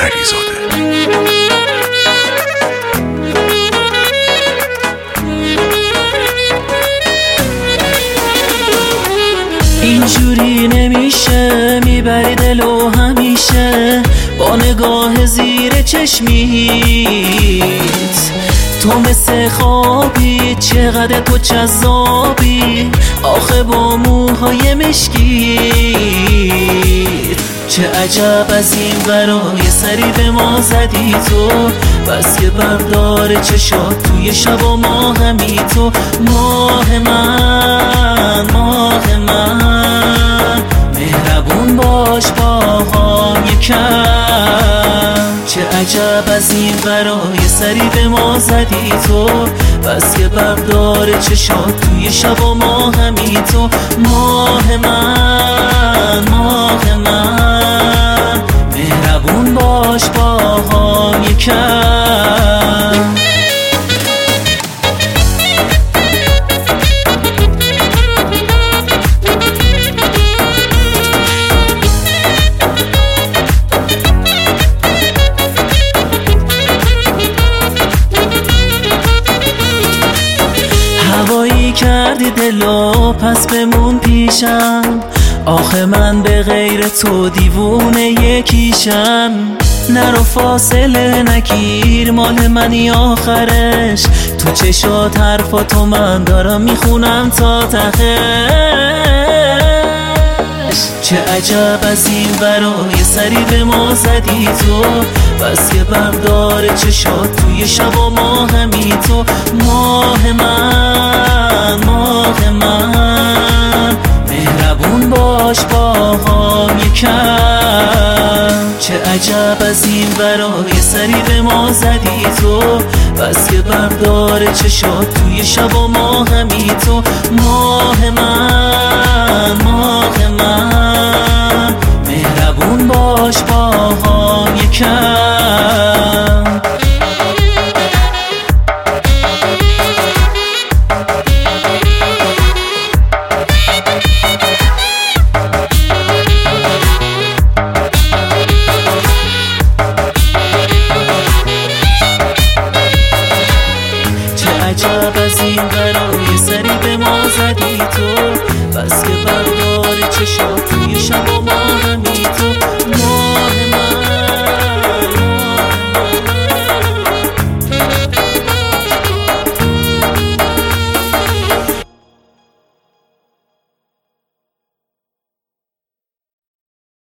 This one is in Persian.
علیزاده. اینجوری نمیشه، میبری دلو همیشه با نگاه زیر چشمیت. تو مثل خوابی، چقدر تو جذابی، آخه با موهای مشکیت. چه عجب از این برای سری به ما زدی تو، بس که بردار چشات توی شب و ماهمی تو. ماه من، ماه من، مهربون باش باهام یکم. چه عجب از این برای سری به ما زدی تو، بس که بردار چشات توی شب و ماهمی تو. ماه من، ماه من، مهربون باش باهام یکم. هوایی کردی دلو پس بمون پیشم، آخه من به غیر تو دیوونه یکیشم. نرو فاصله نگیر، مال منی آخرش، تو چشات حرفاتو من دارم میخونم تا تهش. چه عجب از این برای سری به ما زدی تو، بس که بردار چشات توی شب و ماهمی تو. ماه من، ماه من، مهربون باش باهام یکم. چه عجب از این برای سری به ما زدی تو، بس که بردار چشات توی شب و ماهمی تو. ماه من، ماه من، مهربون باش باهام